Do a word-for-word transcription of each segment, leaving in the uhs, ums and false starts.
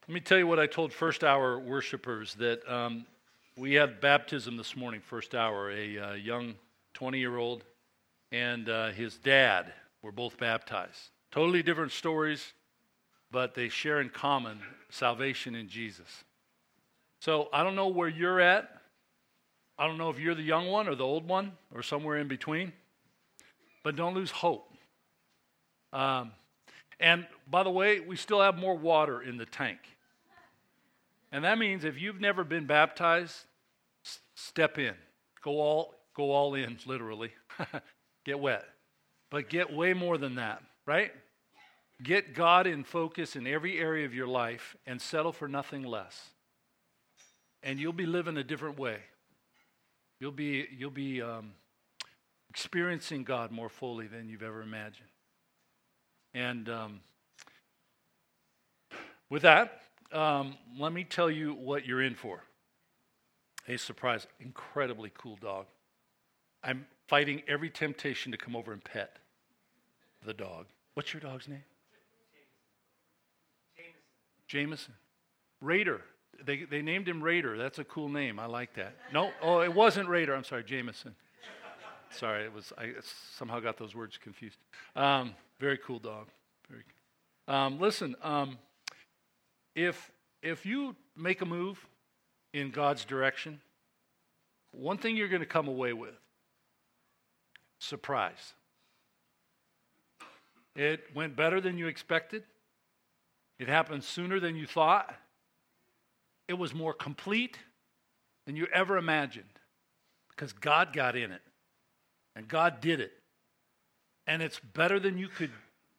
Let me tell you what I told first hour worshipers, that um, we had baptism this morning, first hour. A uh, young twenty-year-old and uh, his dad were both baptized. Totally different stories, but they share in common salvation in Jesus. So I don't know where you're at. I don't know if you're the young one or the old one or somewhere in between, but don't lose hope. Um, and by the way, we still have more water in the tank. And that means if you've never been baptized, s- step in. Go all go all in, literally. Get wet. But get way more than that, right? Get God in focus in every area of your life and settle for nothing less. And you'll be living a different way. You'll be you'll be um, experiencing God more fully than you've ever imagined. And um, with that, um, let me tell you what you're in for. A surprise, incredibly cool dog. I'm fighting every temptation to come over and pet the dog. What's your dog's name? Jameson. Raider. They they named him Raider. That's a cool name. I like that. No, oh, it wasn't Raider. I'm sorry, Jameson. Sorry, it was. I somehow got those words confused. Um, very cool dog. Very. Cool. Um, listen, um, if if you make a move in God's direction, one thing you're going to come away with: surprise. It went better than you expected. It happened sooner than you thought. It was more complete than you ever imagined, because God got in it, and God did it. And it's better than you could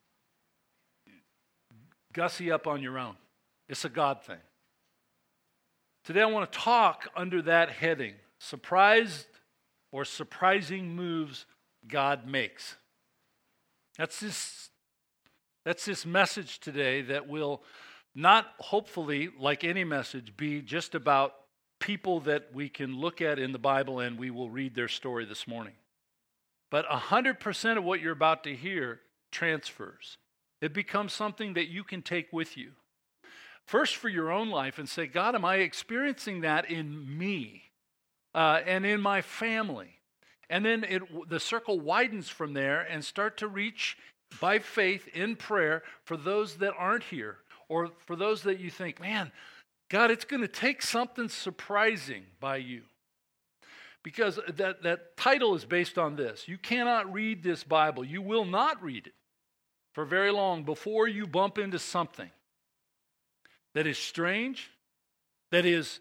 gussy up on your own. It's a God thing. Today I want to talk under that heading: surprised or surprising moves God makes. That's this, that's this message today that will not, hopefully, like any message, be just about people that we can look at in the Bible and we will read their story this morning. But one hundred percent of what you're about to hear transfers. It becomes something that you can take with you. First for your own life and say, God, am I experiencing that in me uh, and in my family? And then it, the circle widens from there and start to reach by faith in prayer for those that aren't here, or for those that you think, man, God, it's going to take something surprising by you. Because that, that title is based on this. You cannot read this Bible. You will not read it for very long before you bump into something that is strange, that is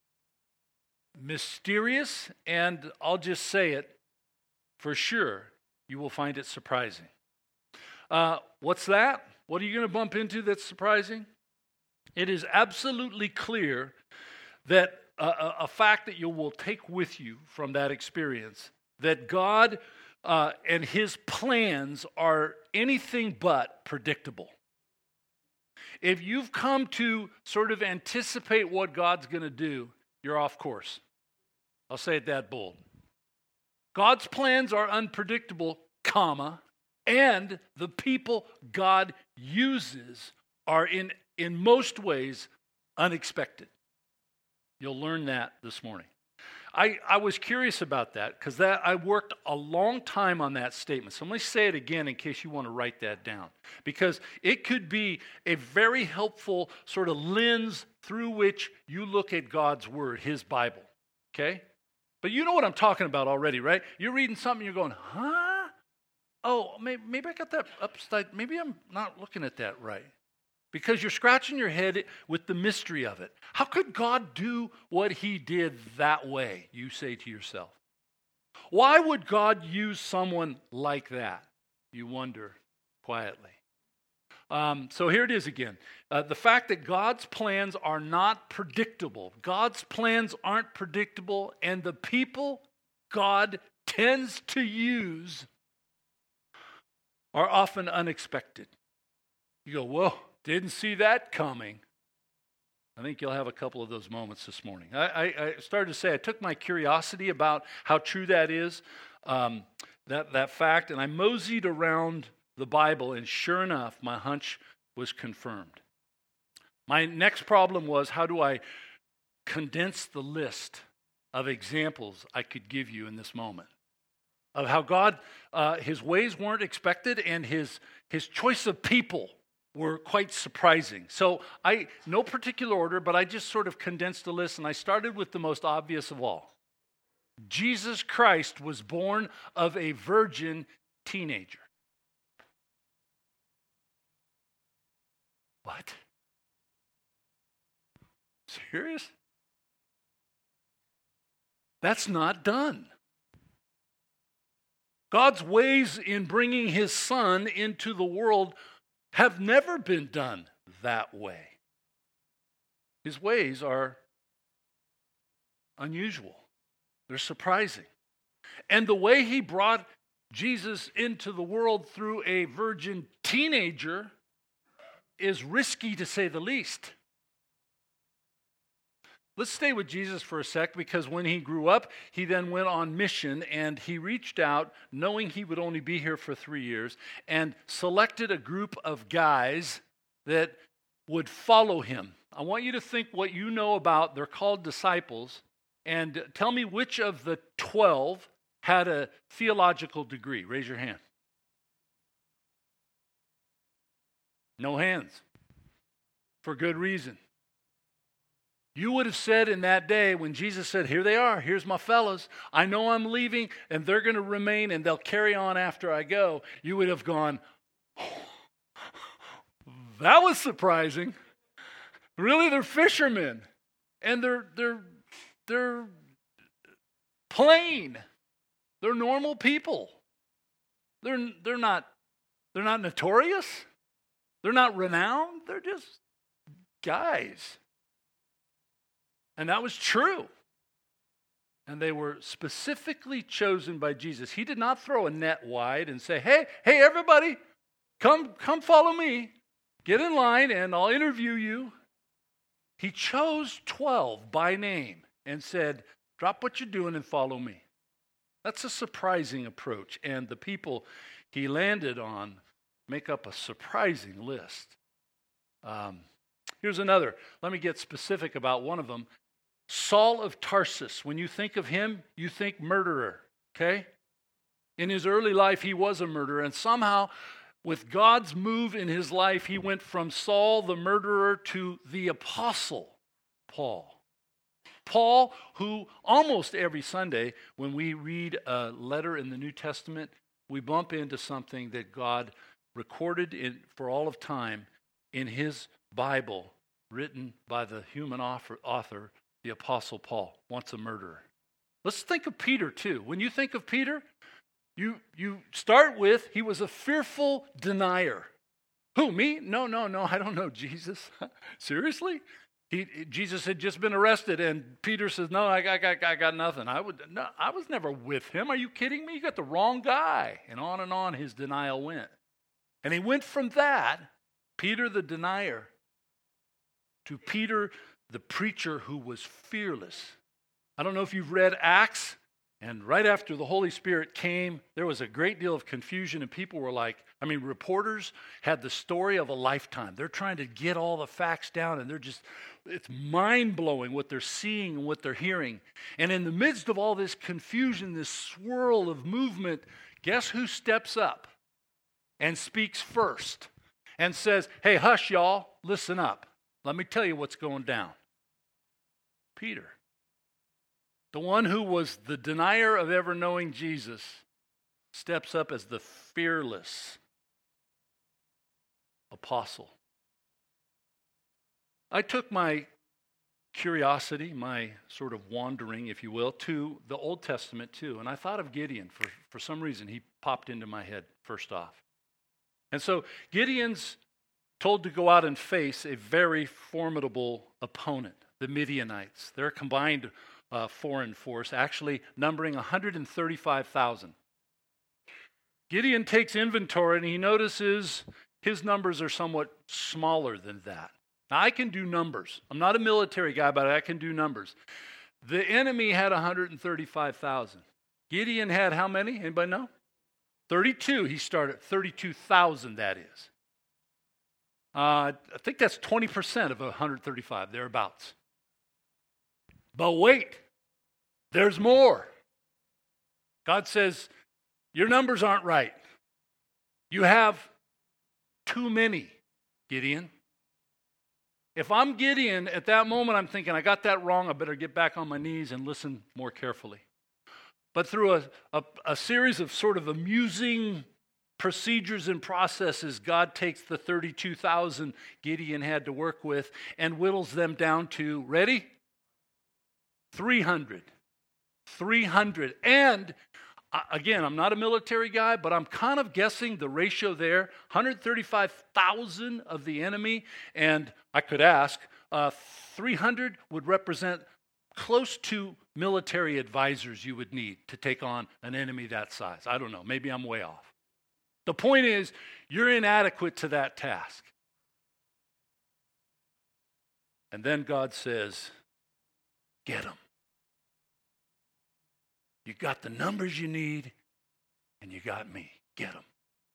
mysterious, and I'll just say it, for sure, you will find it surprising. Uh, what's that? What are you going to bump into that's surprising? It is absolutely clear that a, a, a fact that you will take with you from that experience, that God uh, and His plans are anything but predictable. If you've come to sort of anticipate what God's going to do, you're off course. I'll say it that bold. God's plans are unpredictable, comma, and the people God uses are in, in most ways unexpected. You'll learn that this morning. I, I was curious about that because that I worked a long time on that statement. So let me say it again in case you want to write that down. Because it could be a very helpful sort of lens through which you look at God's Word, His Bible. Okay? But you know what I'm talking about already, right? You're reading something, you're going, huh? Oh, maybe, maybe I got that upside. Maybe I'm not looking at that right. Because you're scratching your head with the mystery of it. How could God do what He did that way, you say to yourself? Why would God use someone like that? You wonder quietly. Um, so here it is again. Uh, the fact that God's plans are not predictable. God's plans aren't predictable, and the people God tends to use are often unexpected. You go, whoa, didn't see that coming. I think you'll have a couple of those moments this morning. I, I, I started to say I took my curiosity about how true that is, um, that, that fact, and I moseyed around the Bible, and sure enough, my hunch was confirmed. My next problem was, how do I condense the list of examples I could give you in this moment of how God, uh, his ways weren't expected and his, his choice of people were quite surprising. So I, no particular order, but I just sort of condensed the list, and I started with the most obvious of all. Jesus Christ was born of a virgin teenager. What? Serious? That's not done. God's ways in bringing his son into the world have never been done that way. His ways are unusual. They're surprising. And the way he brought Jesus into the world through a virgin teenager is risky, to say the least. Let's stay with Jesus for a sec, because when he grew up, he then went on mission, and he reached out knowing he would only be here for three years and selected a group of guys that would follow him. I want you to think what you know about, they're called disciples, and tell me which of the twelve had a theological degree. Raise your hand. No hands. For good reason. You would have said in that day when Jesus said, here they are, here's my fellas. I know I'm leaving and they're going to remain and they'll carry on after I go. You would have gone, oh, that was surprising. Really, they're fishermen. And they're they're they're plain. They're normal people. They're they're not they're not notorious. They're not renowned. They're just guys. And that was true. And they were specifically chosen by Jesus. He did not throw a net wide and say, hey, hey, everybody, come, come follow me. Get in line and I'll interview you. He chose twelve by name and said, drop what you're doing and follow me. That's a surprising approach. And the people he landed on make up a surprising list. Um, here's another. Let me get specific about one of them. Saul of Tarsus. When you think of him, you think murderer, okay? In his early life, he was a murderer, and somehow, with God's move in his life, he went from Saul the murderer to the apostle Paul. Paul, who almost every Sunday, when we read a letter in the New Testament, we bump into something that God recorded in, for all of time in his Bible, written by the human author, author the Apostle Paul, once a murderer. Let's think of Peter too. When you think of Peter, you, you start with, he was a fearful denier. Who, me? No, no, no, I don't know Jesus. Seriously? He, Jesus had just been arrested, and Peter says, no, I got, I got, I got nothing. I, would, no, I was never with him. Are you kidding me? You got the wrong guy. And on and on his denial went. And he went from that, Peter the denier, to Peter the preacher who was fearless. I don't know if you've read Acts, and right after the Holy Spirit came, there was a great deal of confusion, and people were like, I mean, reporters had the story of a lifetime. They're trying to get all the facts down, and they're just, it's mind-blowing what they're seeing and what they're hearing. And in the midst of all this confusion, this swirl of movement, guess who steps up and speaks first and says, hey, hush, y'all, listen up. Let me tell you what's going down. Peter, the one who was the denier of ever knowing Jesus, steps up as the fearless apostle. I took my curiosity, my sort of wandering, if you will, to the Old Testament too. And I thought of Gideon. For, for some reason, he popped into my head first off. And so Gideon's told to go out and face a very formidable opponent, the Midianites. They're a combined uh, foreign force, actually numbering one hundred thirty-five thousand. Gideon takes inventory and he notices his numbers are somewhat smaller than that. Now, I can do numbers. I'm not a military guy, but I can do numbers. The enemy had one hundred thirty-five thousand. Gideon had how many? Anybody know? thirty-two. He started. thirty-two thousand, that is. Uh, I think that's twenty percent of one hundred thirty-five, thereabouts. But wait, there's more. God says, your numbers aren't right. You have too many, Gideon. If I'm Gideon, at that moment I'm thinking, I got that wrong, I better get back on my knees and listen more carefully. But through a, a, a series of sort of amusing procedures and processes, God takes the thirty-two thousand Gideon had to work with and whittles them down to, ready? three hundred. three hundred. And uh, again, I'm not a military guy, but I'm kind of guessing the ratio there, one hundred thirty-five thousand of the enemy, and I could ask, uh, three hundred would represent close to military advisors you would need to take on an enemy that size. I don't know, maybe I'm way off. The point is, you're inadequate to that task. And then God says, get them. You got the numbers you need, and you got me. Get them.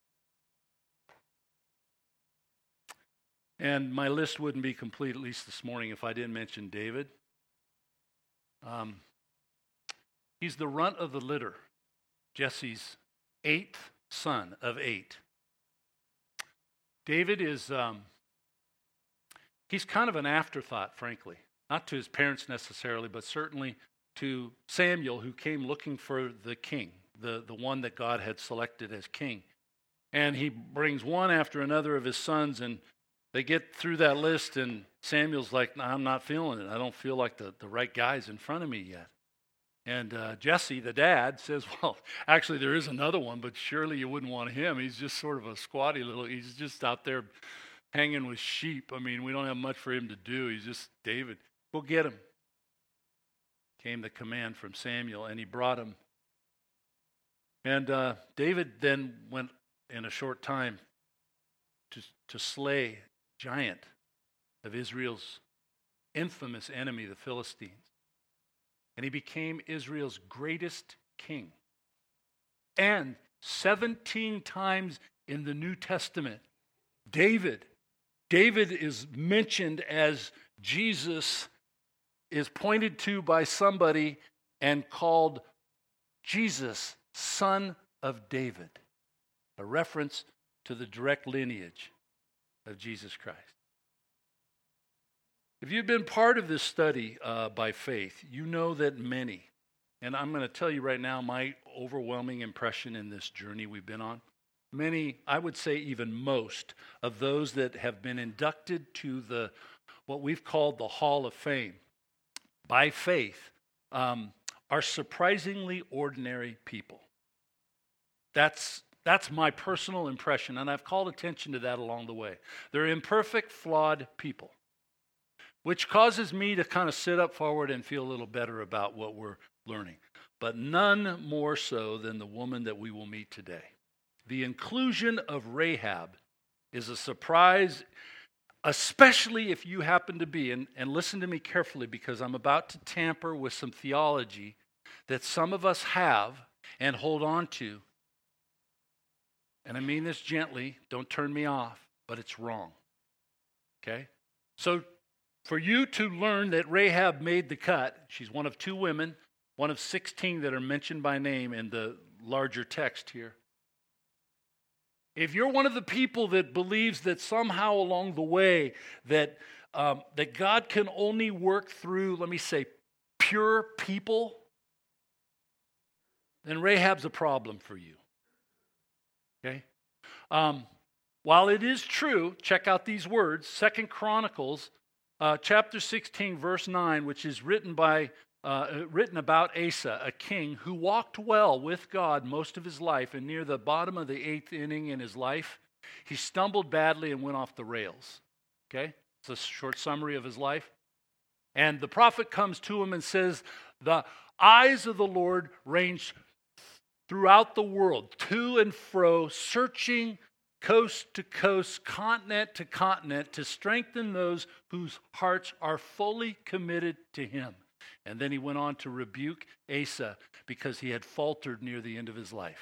And my list wouldn't be complete, at least this morning, if I didn't mention David. Um, he's the runt of the litter, Jesse's eighth son of eight. David is, um, he's kind of an afterthought, frankly. Not to his parents necessarily, but certainly to Samuel, who came looking for the king, the, the one that God had selected as king. And he brings one after another of his sons, and they get through that list, and Samuel's like, no, I'm not feeling it. I don't feel like the, the right guy's in front of me yet. And uh, Jesse, the dad, says, well, actually there is another one, but surely you wouldn't want him. He's just sort of a squatty little, he's just out there hanging with sheep. I mean, we don't have much for him to do. He's just David. Go get him. Came the command from Samuel, and he brought him. And uh, David then went in a short time to, to slay giant of Israel's infamous enemy, the Philistines. And he became Israel's greatest king. And seventeen times in the New Testament, David, David is mentioned as Jesus is pointed to by somebody and called Jesus, son of David, a reference to the direct lineage of Jesus Christ. If you've been part of this study uh, by faith, you know that many, and I'm going to tell you right now my overwhelming impression in this journey we've been on, many, I would say even most, of those that have been inducted to the what we've called the Hall of Fame by faith um, are surprisingly ordinary people. That's That's my personal impression, and I've called attention to that along the way. They're imperfect, flawed people, which causes me to kind of sit up forward and feel a little better about what we're learning, but none more so than the woman that we will meet today. The inclusion of Rahab is a surprise, especially if you happen to be, and, and listen to me carefully because I'm about to tamper with some theology that some of us have and hold on to. And I mean this gently, don't turn me off, but it's wrong. Okay? So for you to learn that Rahab made the cut, she's one of two women, one of sixteen that are mentioned by name in the larger text here. If you're one of the people that believes that somehow along the way that um, that God can only work through, let me say, pure people, then Rahab's a problem for you. Okay? Um, while it is true, check out these words, Second Chronicles, uh, chapter sixteen, verse nine, which is written by uh, written about Asa, a king who walked well with God most of his life, and near the bottom of the eighth inning in his life, he stumbled badly and went off the rails. Okay? It's a short summary of his life. And the prophet comes to him and says, the eyes of the Lord range throughout the world, to and fro, searching coast to coast, continent to continent, to strengthen those whose hearts are fully committed to him. And then he went on to rebuke Asa because he had faltered near the end of his life.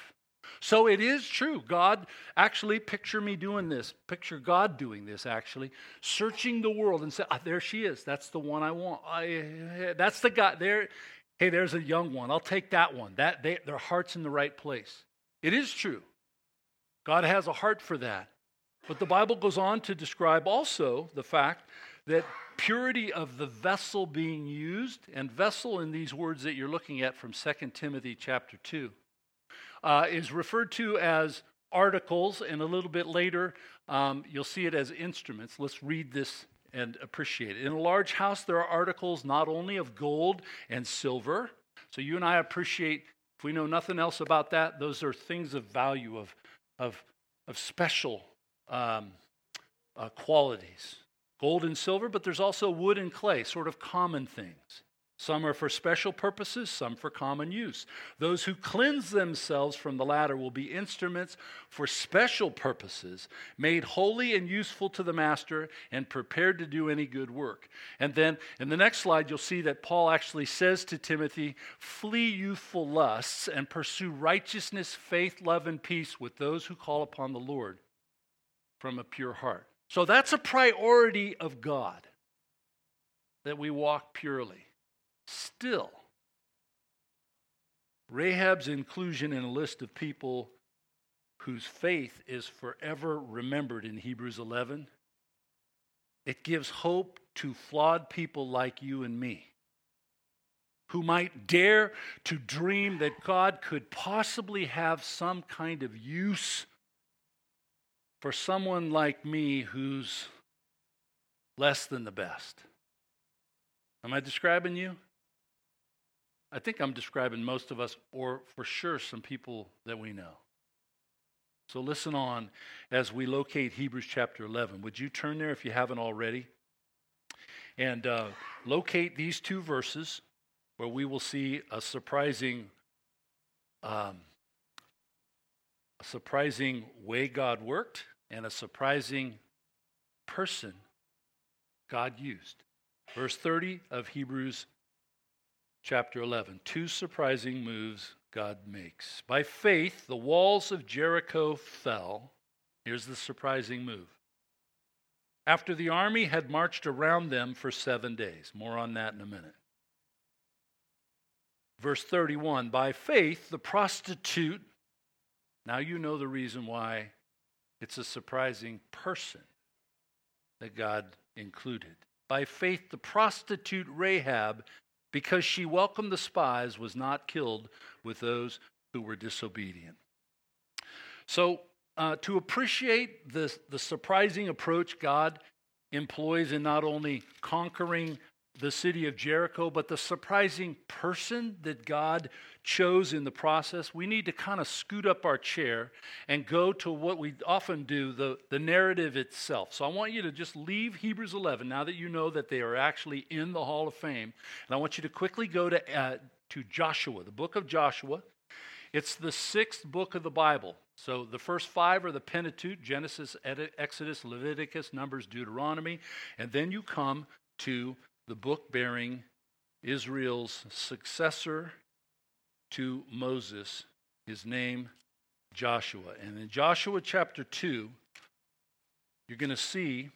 So it is true. God, actually, picture me doing this. Picture God doing this, actually. Searching the world and say, ah, there she is. That's the one I want. I, that's the guy. There. Hey, there's a young one. I'll take that one. That they, their heart's in the right place. It is true. God has a heart for that. But the Bible goes on to describe also the fact that purity of the vessel being used, and vessel in these words that you're looking at from Second Timothy chapter two, uh, is referred to as articles, and a little bit later um, you'll see it as instruments. Let's read this and appreciate it. In a large house there are articles not only of gold and silver. So you and I appreciate, if we know nothing else about that, those are things of value, of, of, of special um, uh, qualities. Gold and silver, but there's also wood and clay, sort of common things. Some are for special purposes, some for common use. Those who cleanse themselves from the latter will be instruments for special purposes, made holy and useful to the master, and prepared to do any good work. And then in the next slide, you'll see that Paul actually says to Timothy, flee youthful lusts and pursue righteousness, faith, love, and peace with those who call upon the Lord from a pure heart. So that's a priority of God, that we walk purely. Still, Rahab's inclusion in a list of people whose faith is forever remembered in Hebrews eleven, it gives hope to flawed people like you and me, who might dare to dream that God could possibly have some kind of use for someone like me who's less than the best. Am I describing you? I think I'm describing most of us, or for sure some people that we know. So listen on as we locate Hebrews chapter eleven. Would you turn there if you haven't already? And uh, locate these two verses where we will see a surprising, um, a surprising way God worked and a surprising person God used. Verse thirty of Hebrews chapter eleven. Two surprising moves God makes. By faith, the walls of Jericho fell. Here's the surprising move. After the army had marched around them for seven days. More on that in a minute. Verse thirty-one. By faith, the prostitute. Now you know the reason why it's a surprising person that God included. By faith, the prostitute Rahab, because she welcomed the spies, was not killed with those who were disobedient. So, uh, to appreciate the, the surprising approach God employs in not only conquering the city of Jericho, but the surprising person that God chose in the process, we need to kind of scoot up our chair and go to what we often do, the, the narrative itself. So I want you to just leave Hebrews eleven, now that you know that they are actually in the Hall of Fame, and I want you to quickly go to, uh, to Joshua, the book of Joshua. It's the sixth book of the Bible. So the first five are the Pentateuch, Genesis, Exodus, Leviticus, Numbers, Deuteronomy, and then you come to the book bearing Israel's successor to Moses, his name Joshua. And in Joshua chapter two, you're going to see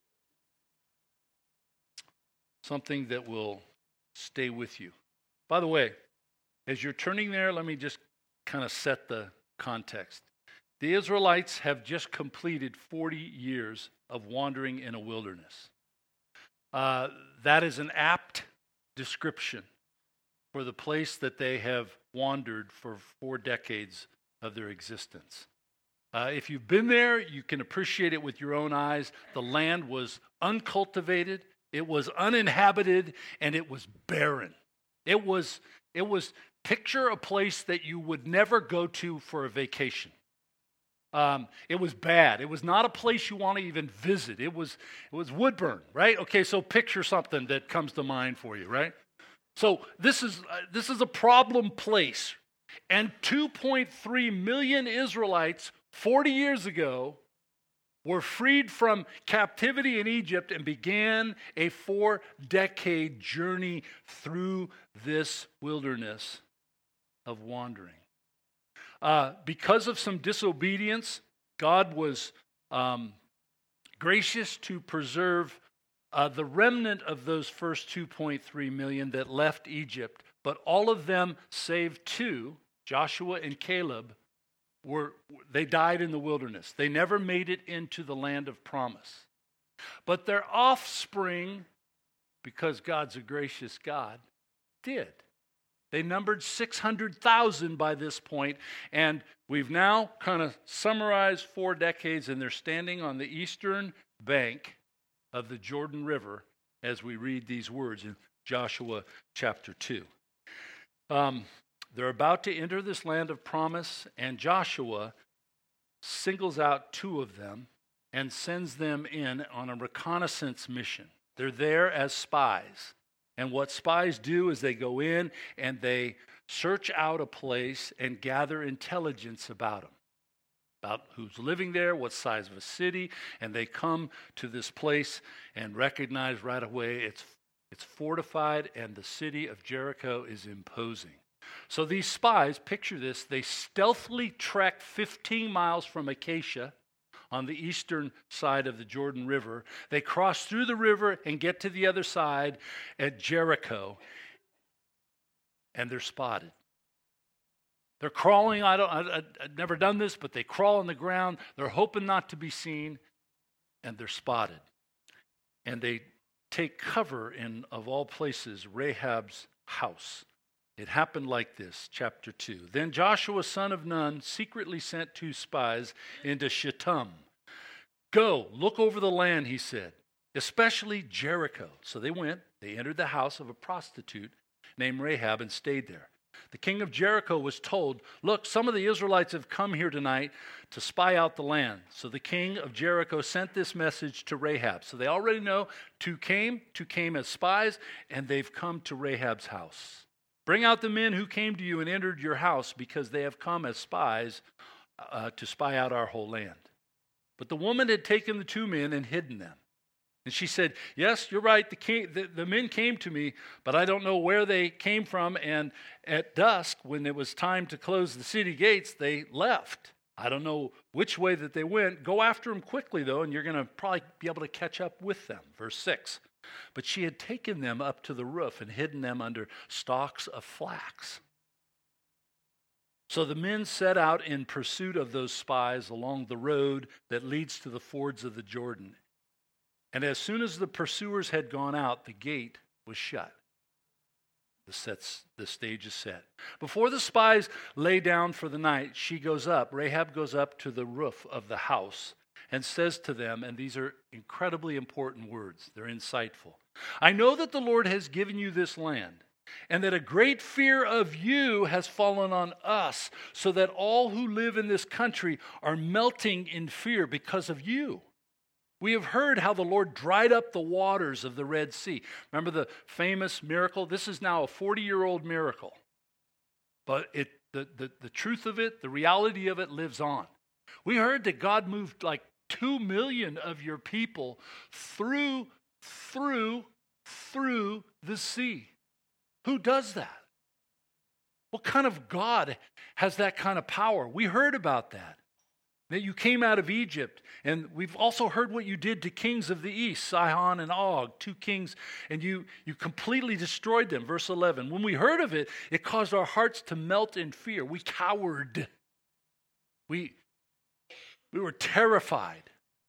something that will stay with you. By the way, as you're turning there, let me just kind of set the context. The Israelites have just completed forty years of wandering in a wilderness. Uh, that is an apt description for the place that they have wandered for four decades of their existence. Uh, if you've been there, you can appreciate it with your own eyes. The land was uncultivated, it was uninhabited, and it was barren. It was, it was, picture a place that you would never go to for a vacation. Um, it was bad. It was not a place you want to even visit. It was it was Woodburn, right? Okay, so picture something that comes to mind for you, right? So this is uh, this is a problem place, and two point three million Israelites forty years ago were freed from captivity in Egypt and began a four-decade journey through this wilderness of wandering. Uh, because of some disobedience, God was um, gracious to preserve uh, the remnant of those first two point three million that left Egypt. But all of them, save two, Joshua and Caleb, were they died in the wilderness. They never made it into the land of promise. But their offspring, because God's a gracious God, did. They numbered six hundred thousand by this point, and we've now kind of summarized four decades, and they're standing on the eastern bank of the Jordan River as we read these words in Joshua chapter two. Um, they're about to enter this land of promise, and Joshua singles out two of them and sends them in on a reconnaissance mission. They're there as spies. And what spies do is they go in and they search out a place and gather intelligence about them, about who's living there, what size of a city, and they come to this place and recognize right away it's it's fortified and the city of Jericho is imposing. So these spies, picture this, they stealthily trek fifteen miles from Acacia on the eastern side of the Jordan River. They cross through the river and get to the other side at Jericho, and they're spotted. They're crawling. I don't, I, I've never done this, but they crawl on the ground. They're hoping not to be seen, and they're spotted. And they take cover in, of all places, Rahab's house. It happened like this, chapter two. Then Joshua, son of Nun, secretly sent two spies into Shittim. Go, look over the land, he said, especially Jericho. So they went, they entered the house of a prostitute named Rahab and stayed there. The king of Jericho was told, look, some of the Israelites have come here tonight to spy out the land. So the king of Jericho sent this message to Rahab. So they already know two came, two came as spies, and they've come to Rahab's house. Bring out the men who came to you and entered your house, because they have come as spies uh, to spy out our whole land. But the woman had taken the two men and hidden them. And she said, yes, you're right, the, king, the, the men came to me, but I don't know where they came from. And at dusk, when it was time to close the city gates, they left. I don't know which way that they went. Go after them quickly, though, and you're going to probably be able to catch up with them. Verse six. But she had taken them up to the roof and hidden them under stalks of flax. So the men set out in pursuit of those spies along the road that leads to the fords of the Jordan. And as soon as the pursuers had gone out, the gate was shut. The, sets, the stage is set. Before the spies lay down for the night, she goes up, Rahab goes up to the roof of the house and says to them, and these are incredibly important words, they're insightful. I know that the Lord has given you this land, and that a great fear of you has fallen on us, so that all who live in this country are melting in fear because of you. We have heard how the Lord dried up the waters of the Red Sea. Remember the famous miracle? This is now a forty-year-old miracle. But it, the, the, the truth of it, the reality of it lives on. We heard that God moved like two million of your people through, through, through the sea. Who does that? What kind of God has that kind of power? We heard about that. That you came out of Egypt, and we've also heard what you did to kings of the east, Sihon and Og, two kings, and you, you completely destroyed them. Verse eleven, when we heard of it, it caused our hearts to melt in fear. We cowered. We, we were terrified.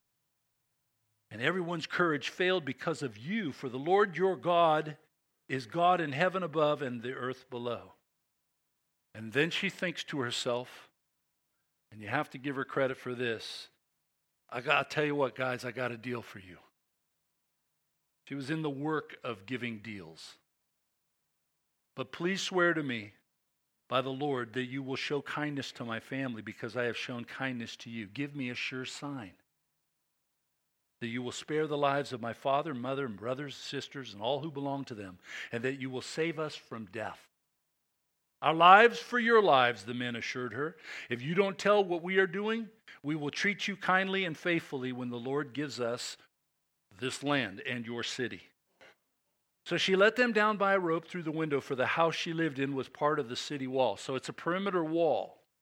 And everyone's courage failed because of you, for the Lord your God is God in heaven above and the earth below. And then she thinks to herself, and you have to give her credit for this, I got to tell you what, guys, I got a deal for you. She was in the work of giving deals. But please swear to me by the Lord that you will show kindness to my family because I have shown kindness to you. Give me a sure sign that you will spare the lives of my father, mother, and brothers, sisters, and all who belong to them, and that you will save us from death. Our lives for your lives, the men assured her. If you don't tell what we are doing, we will treat you kindly and faithfully when the Lord gives us this land and your city. So she let them down by a rope through the window, for the house she lived in was part of the city wall. So it's a perimeter wall.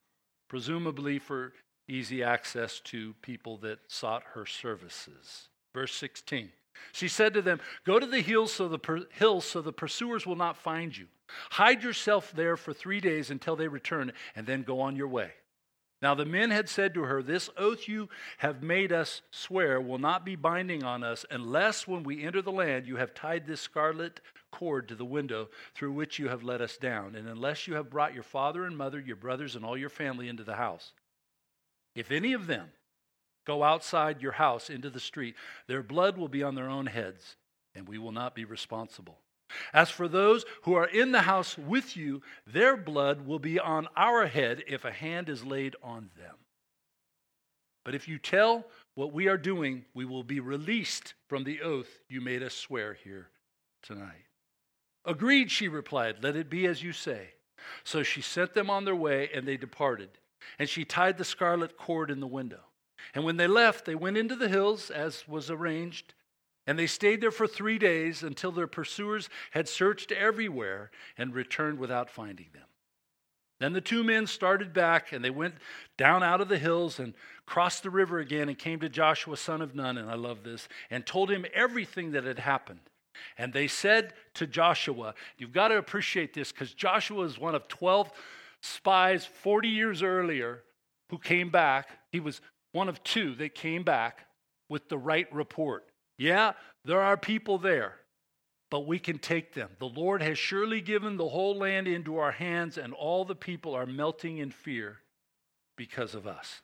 presumably for easy access to people that sought her services. Verse sixteen. She said to them, "Go to the hills so the per- hills so the pursuers will not find you. Hide yourself there for three days until they return, and then go on your way." Now the men had said to her, "This oath you have made us swear will not be binding on us unless when we enter the land you have tied this scarlet cord to the window through which you have let us down, and unless you have brought your father and mother, your brothers, and all your family into the house. If any of them go outside your house into the street, their blood will be on their own heads, and we will not be responsible. As for those who are in the house with you, their blood will be on our head if a hand is laid on them. But if you tell what we are doing, we will be released from the oath you made us swear here tonight." "Agreed," she replied, "let it be as you say." So she sent them on their way, and they departed. And she tied the scarlet cord in the window. And when they left, they went into the hills, as was arranged, and they stayed there for three days until their pursuers had searched everywhere and returned without finding them. Then the two men started back, and they went down out of the hills and crossed the river again and came to Joshua, son of Nun, and I love this, and told him everything that had happened. And they said to Joshua, you've got to appreciate this, because Joshua is one of twelve spies forty years earlier who came back. He was one of two that came back with the right report. Yeah, there are people there, but we can take them. The Lord has surely given the whole land into our hands, and all the people are melting in fear because of us.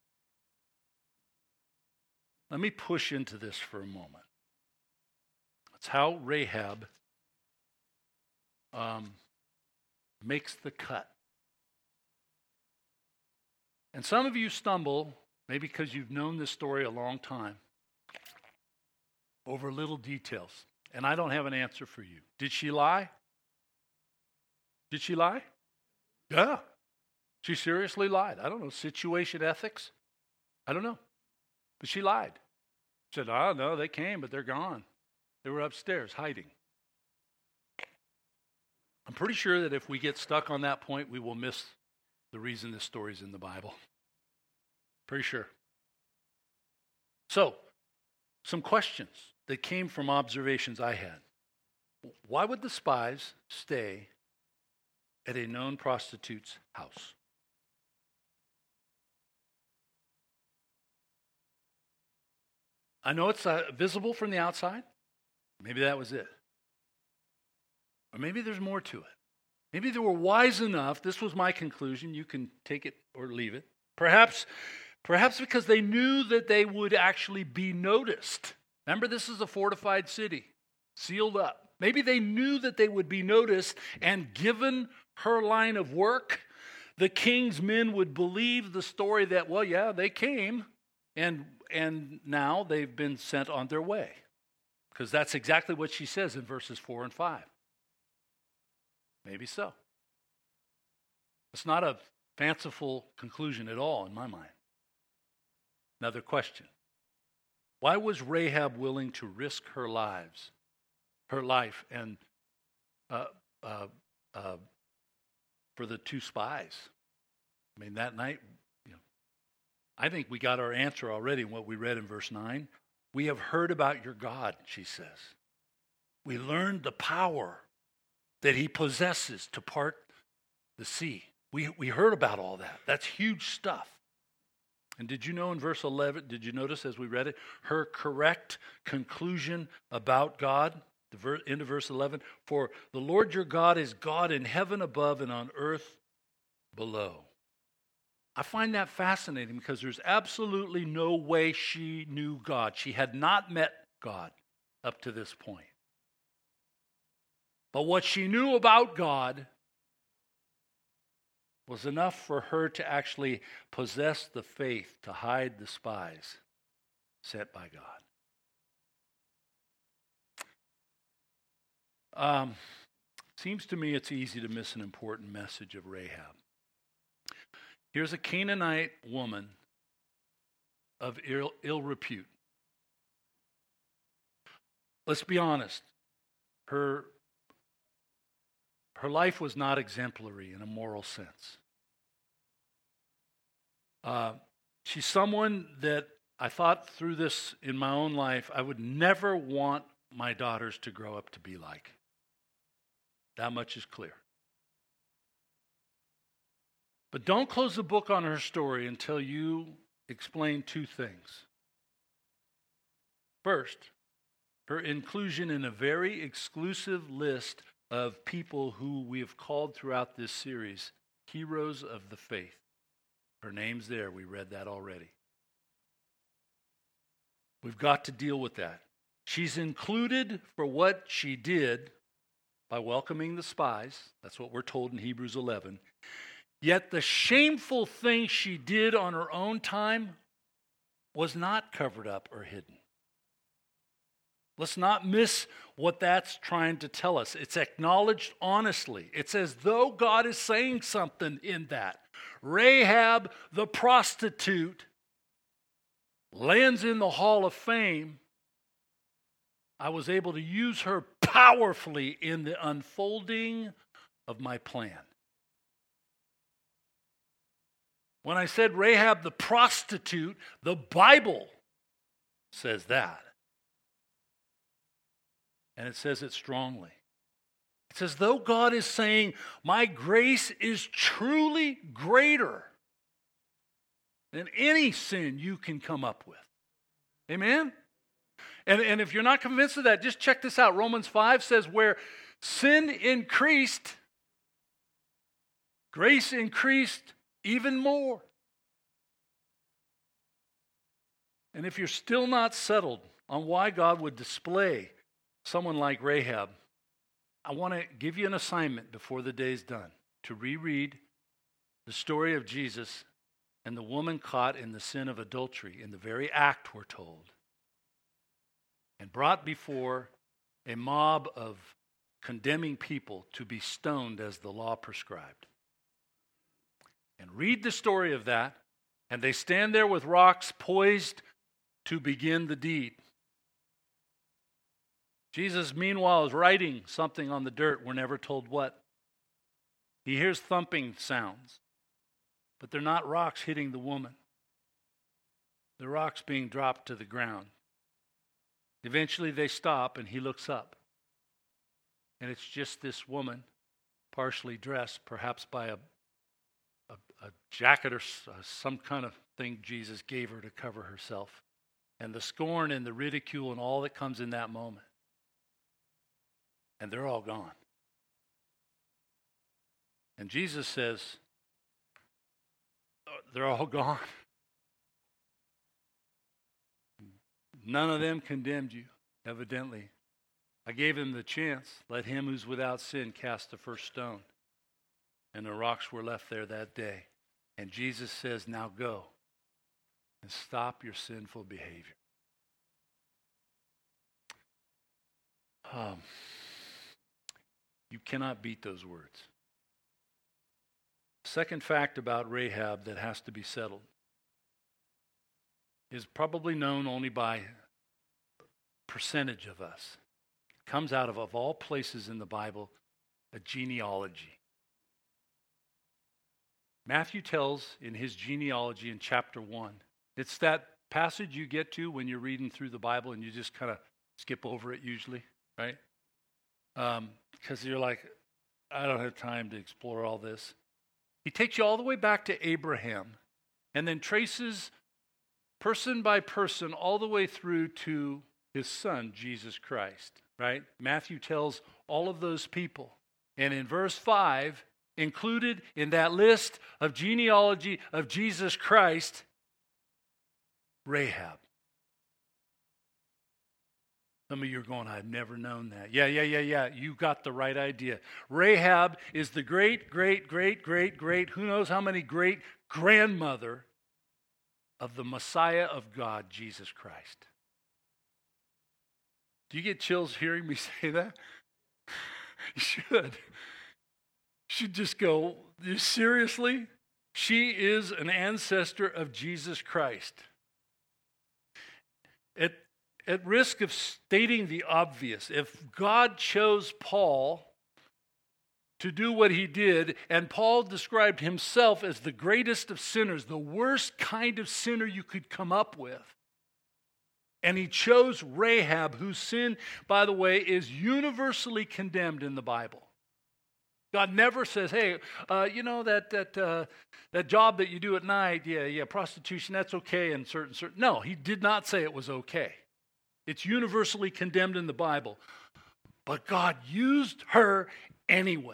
Let me push into this for a moment. That's how Rahab um, makes the cut. And some of you stumble, maybe because you've known this story a long time, over little details. And I don't have an answer for you. Did she lie? Did she lie? Yeah. She seriously lied. I don't know. Situation ethics? I don't know. But she lied. She said, oh, no, they came, but they're gone. They were upstairs hiding. I'm pretty sure that if we get stuck on that point, we will miss the reason this story's in the Bible. Pretty sure. So, some questions that came from observations I had. Why would the spies stay at a known prostitute's house? I know it's uh, visible from the outside. Maybe that was it. Or maybe there's more to it. Maybe they were wise enough. This was my conclusion. You can take it or leave it. Perhaps, perhaps because they knew that they would actually be noticed. Remember, this is a fortified city, sealed up. Maybe they knew that they would be noticed, and given her line of work, the king's men would believe the story that, well, yeah, they came, and and now they've been sent on their way. Because that's exactly what she says in verses four and five. Maybe so. It's not a fanciful conclusion at all in my mind. Another question. Why was Rahab willing to risk her lives, her life, and uh, uh, uh, for the two spies? I mean, that night, you know, I think we got our answer already in what we read in verse nine. We have heard about your God, she says. We learned the power that he possesses to part the sea. We, we heard about all that. That's huge stuff. And did you know in verse eleven, did you notice as we read it, her correct conclusion about God? The ver, end of verse eleven, for the Lord your God is God in heaven above and on earth below. I find that fascinating because there's absolutely no way she knew God. She had not met God up to this point. But what she knew about God was enough for her to actually possess the faith to hide the spies sent by God. Um, seems to me it's easy to miss an important message of Rahab. Here's a Canaanite woman of ill, ill repute. Let's be honest. Her, her life was not exemplary in a moral sense. Uh, she's someone that I thought through this in my own life, I would never want my daughters to grow up to be like. That much is clear. But don't close the book on her story until you explain two things. First, her inclusion in a very exclusive list of people who we have called throughout this series heroes of the faith. Her name's there. We read that already. We've got to deal with that. She's included for what she did by welcoming the spies. That's what we're told in Hebrews eleven. Yet the shameful thing she did on her own time was not covered up or hidden. Let's not miss what that's trying to tell us. It's acknowledged honestly. It's as though God is saying something in that. Rahab, the prostitute, lands in the Hall of Fame. I was able to use her powerfully in the unfolding of my plan. When I said Rahab the prostitute, the Bible says that. And it says it strongly. It's as though God is saying, my grace is truly greater than any sin you can come up with. Amen? And, and if you're not convinced of that, just check this out. Romans five says where sin increased, grace increased even more. And if you're still not settled on why God would display someone like Rahab, I want to give you an assignment before the day's done to reread the story of Jesus and the woman caught in the sin of adultery, in the very act we're told, and brought before a mob of condemning people to be stoned as the law prescribed. And read the story of that, and they stand there with rocks poised to begin the deed. Jesus, meanwhile, is writing something on the dirt. We're never told what. He hears thumping sounds, but they're not rocks hitting the woman. They're rocks being dropped to the ground. Eventually they stop, and he looks up. And it's just this woman, partially dressed, perhaps by a, a, a jacket or some kind of thing Jesus gave her to cover herself. And the scorn and the ridicule and all that comes in that moment. And they're all gone. And Jesus says, they're all gone. None of them condemned you, evidently. I gave him the chance. Let him who's without sin cast the first stone. And the rocks were left there that day. And Jesus says, now go and stop your sinful behavior. Um, you cannot beat those words. Second fact about Rahab that has to be settled is probably known only by a percentage of us. It comes out of, of all places in the Bible, a genealogy. Matthew tells in his genealogy in chapter one, it's that passage you get to when you're reading through the Bible and you just kind of skip over it usually, right? Because um, you're like, I don't have time to explore all this. He takes you all the way back to Abraham and then traces person by person all the way through to his son, Jesus Christ, right? Matthew tells all of those people. And in verse five, included in that list of genealogy of Jesus Christ, Rahab. Some of you are going, I've never known that. Yeah, yeah, yeah, yeah. You got the right idea. Rahab is the great, great, great, great, great, who knows how many great grandmother of the Messiah of God, Jesus Christ. Do you get chills hearing me say that? You should. You should just go, seriously? She is an ancestor of Jesus Christ. At, at risk of stating the obvious, if God chose Paul to do what he did, and Paul described himself as the greatest of sinners, the worst kind of sinner you could come up with. And he chose Rahab, whose sin, by the way, is universally condemned in the Bible. God never says, hey, uh, you know, that that uh, that job that you do at night, yeah, yeah, prostitution, that's okay in certain, certain... No, he did not say it was okay. It's universally condemned in the Bible. But God used her anyway.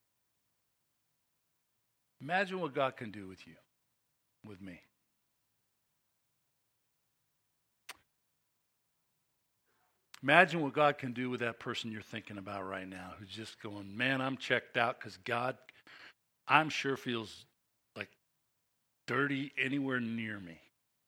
Imagine what God can do with you, with me. Imagine what God can do with that person you're thinking about right now, who's just going, man, I'm checked out because God, I'm sure feels like dirty anywhere near me.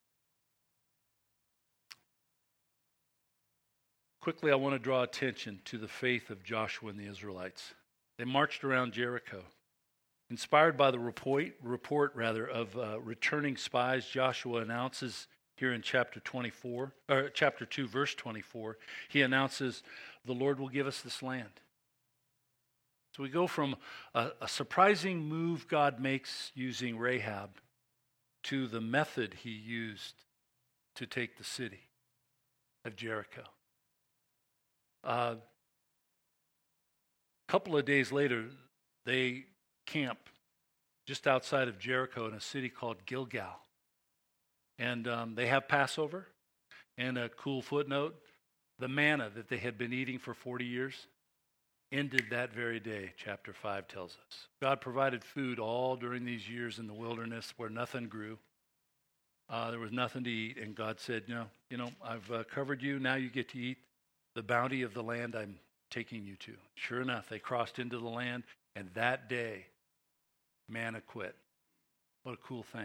Quickly, I want to draw attention to the faith of Joshua and the Israelites. They marched around Jericho. Inspired by the report, report rather, of uh, returning spies, Joshua announces here in chapter twenty-four, or chapter two, verse twenty-four, he announces, the Lord will give us this land. So we go from a, a surprising move God makes using Rahab to the method he used to take the city of Jericho. A uh, couple of days later, they camp just outside of Jericho in a city called Gilgal. And um, they have Passover. And a cool footnote, the manna that they had been eating for forty years ended that very day, chapter five tells us. God provided food all during these years in the wilderness where nothing grew. Uh, there was nothing to eat. And God said, no, you know, I've uh, covered you. Now you get to eat the bounty of the land I'm taking you to. Sure enough, they crossed into the land. And that day, manna quit. What a cool thing.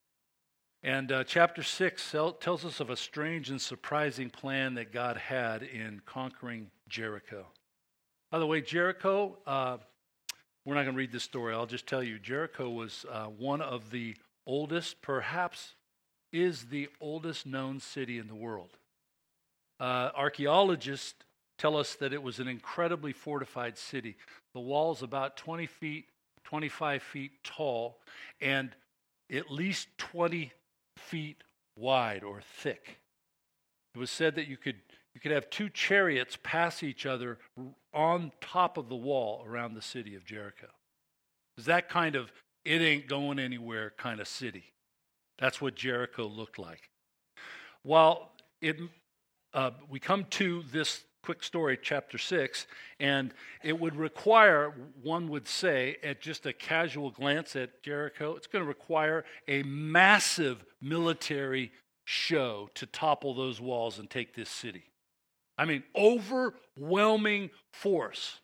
And uh, chapter six tells us of a strange and surprising plan that God had in conquering Jericho. By the way, Jericho, uh, we're not going to read this story. I'll just tell you, Jericho was uh, one of the oldest, perhaps is the oldest known city in the world. Uh, archaeologists tell us that it was an incredibly fortified city. The walls about twenty feet, twenty-five feet tall, and at least twenty feet wide or thick. It was said that you could you could have two chariots pass each other on top of the wall around the city of Jericho. It's that kind of it ain't going anywhere kind of city. That's what Jericho looked like. While it, uh, we come to this quick story, chapter six, and it would require, one would say, at just a casual glance at Jericho, it's going to require a massive military show to topple those walls and take this city. I mean, overwhelming force.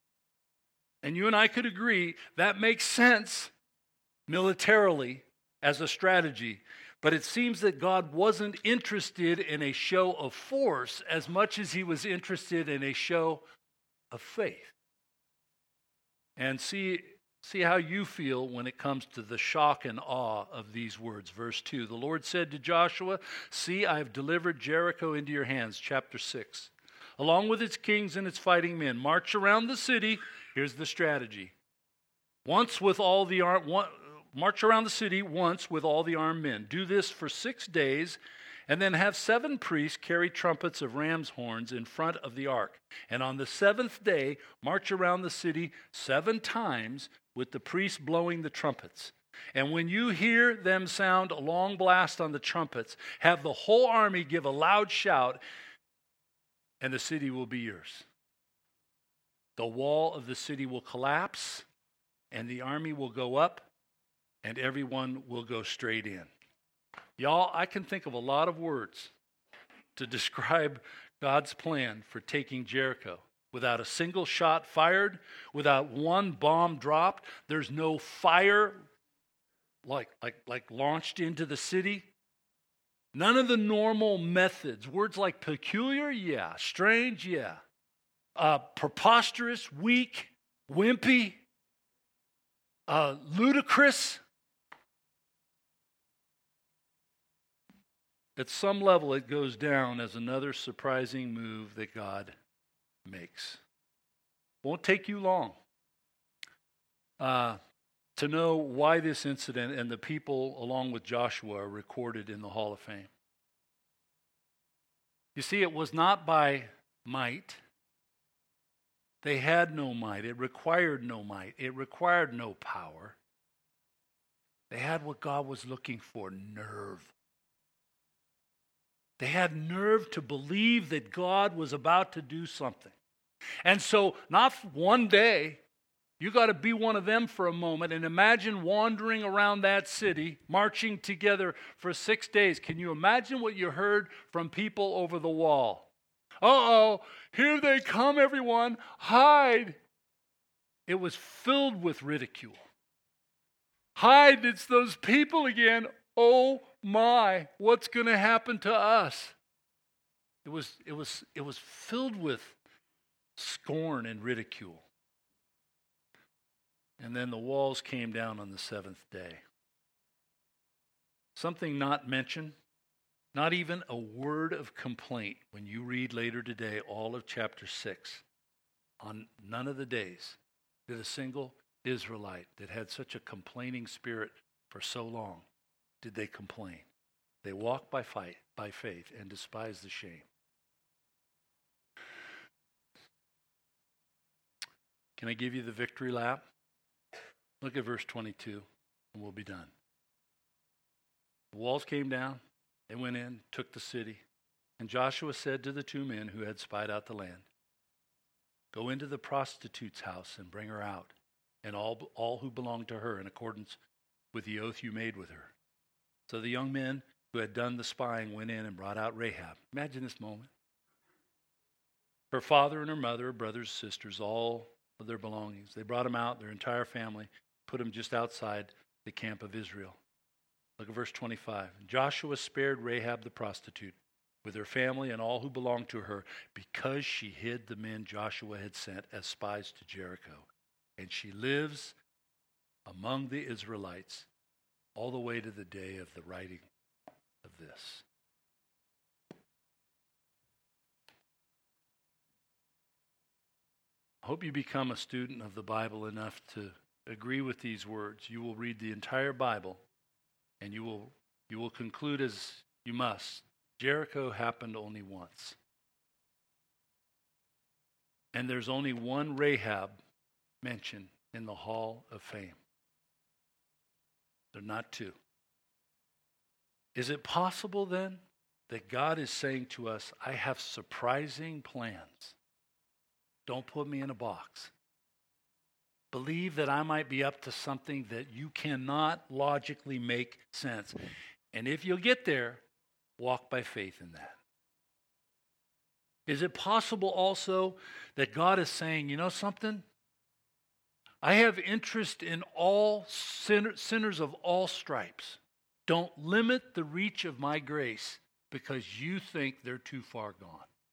And you and I could agree that makes sense militarily as a strategy. But it seems that God wasn't interested in a show of force as much as he was interested in a show of faith. And see, see how you feel when it comes to the shock and awe of these words. Verse two, the Lord said to Joshua, see, I have delivered Jericho into your hands. Chapter six. Along with its kings and its fighting men, march around the city. Here's the strategy. Once with all the arm, one, march around the city once with all the armed men. Do this for six days, and then have seven priests carry trumpets of ram's horns in front of the ark. And on the seventh day, march around the city seven times with the priests blowing the trumpets. And when you hear them sound a long blast on the trumpets, have the whole army give a loud shout, and the city will be yours. The wall of the city will collapse, and the army will go up, and everyone will go straight in. Y'all, I can think of a lot of words to describe God's plan for taking Jericho. Without a single shot fired, without one bomb dropped, there's no fire like, like, like launched into the city. None of the normal methods. Words like peculiar, yeah. Strange, yeah. Uh, preposterous, weak, wimpy, uh, ludicrous. At some level, it goes down as another surprising move that God makes. Won't take you long. uh, to know why this incident and the people, along with Joshua, are recorded in the Hall of Fame. You see, it was not by might. They had no might. It required no might. It required no power. They had what God was looking for, nerve. They had nerve to believe that God was about to do something. And so, not one day, you got to be one of them for a moment and imagine wandering around that city, marching together for six days. Can you imagine what you heard from people over the wall? Uh-oh, here they come, everyone, hide. It was filled with ridicule. Hide, it's those people again. Oh my, what's going to happen to us? It was, it was, it was filled with scorn and ridicule. And then the walls came down on the seventh day. Something not mentioned, not even a word of complaint when you read later today all of chapter six. On none of the days did a single Israelite that had such a complaining spirit for so long did they complain. They walked by fight, by faith and despised the shame. Can I give you the victory lap? Look at verse twenty-two, and we'll be done. The walls came down. They went in, took the city. And Joshua said to the two men who had spied out the land, "Go into the prostitute's house and bring her out, and all, all who belong to her in accordance with the oath you made with her." So the young men who had done the spying went in and brought out Rahab. Imagine this moment. Her father and her mother, her brothers, sisters, all of their belongings. They brought them out, their entire family, put them just outside the camp of Israel. Look at verse twenty-five. Joshua spared Rahab the prostitute with her family and all who belonged to her because she hid the men Joshua had sent as spies to Jericho. And she lives among the Israelites all the way to the day of the writing of this. I hope you become a student of the Bible enough to agree with these words. You will read the entire Bible and you will you will conclude as you must. Jericho happened only once. And there's only one Rahab mentioned in the Hall of Fame. They're not two. Is it possible then that God is saying to us, I have surprising plans. Don't put me in a box. Believe that I might be up to something that you cannot logically make sense. And if you'll get there, walk by faith in that. Is it possible also that God is saying, you know something? I have interest in all sinner, sinners of all stripes. Don't limit the reach of my grace because you think they're too far gone.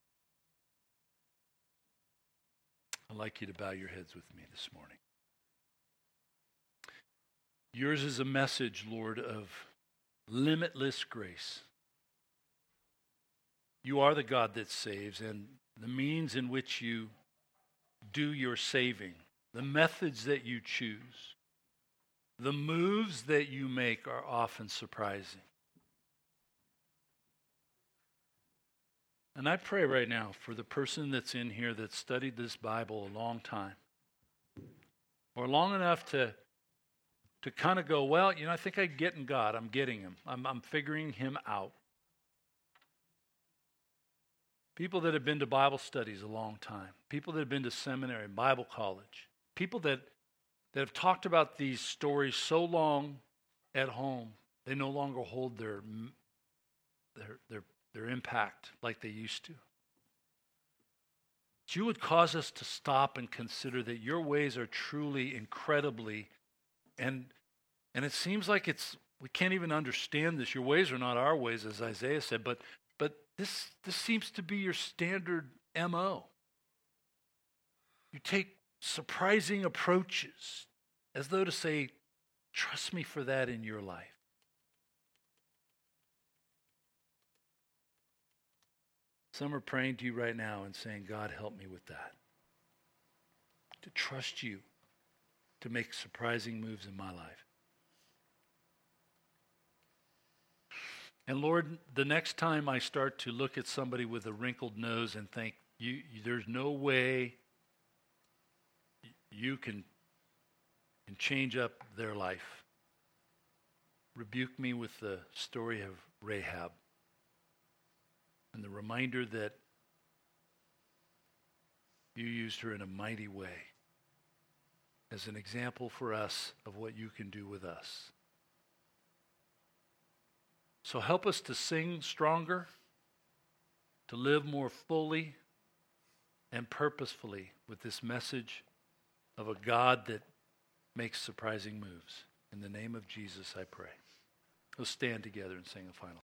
I'd like you to bow your heads with me this morning. Yours is a message, Lord, of limitless grace. You are the God that saves, and the means in which you do your saving, the methods that you choose, the moves that you make are often surprising. And I pray right now for the person that's in here that studied this Bible a long time, or long enough to to kind of go, well, you know, I think I'm getting God. I'm getting him. I'm, I'm figuring him out. People that have been to Bible studies a long time. People that have been to seminary, Bible college. People that, that have talked about these stories so long at home, they no longer hold their, their, their, their impact like they used to. That you would cause us to stop and consider that your ways are truly incredibly, and and it seems like it's we can't even understand this. Your ways are not our ways, as Isaiah said, but but this this seems to be your standard M O. You take surprising approaches as though to say, trust me for that in your life. Some are praying to you right now and saying, God, help me with that. To trust you. to make surprising moves in my life. And Lord, the next time I start to look at somebody with a wrinkled nose and think, you, there's no way you can, can change up their life, rebuke me with the story of Rahab and the reminder that you used her in a mighty way as an example for us of what you can do with us. So help us to sing stronger, to live more fully and purposefully with this message of a God that makes surprising moves. In the name of Jesus, I pray. Let's stand together and sing a final.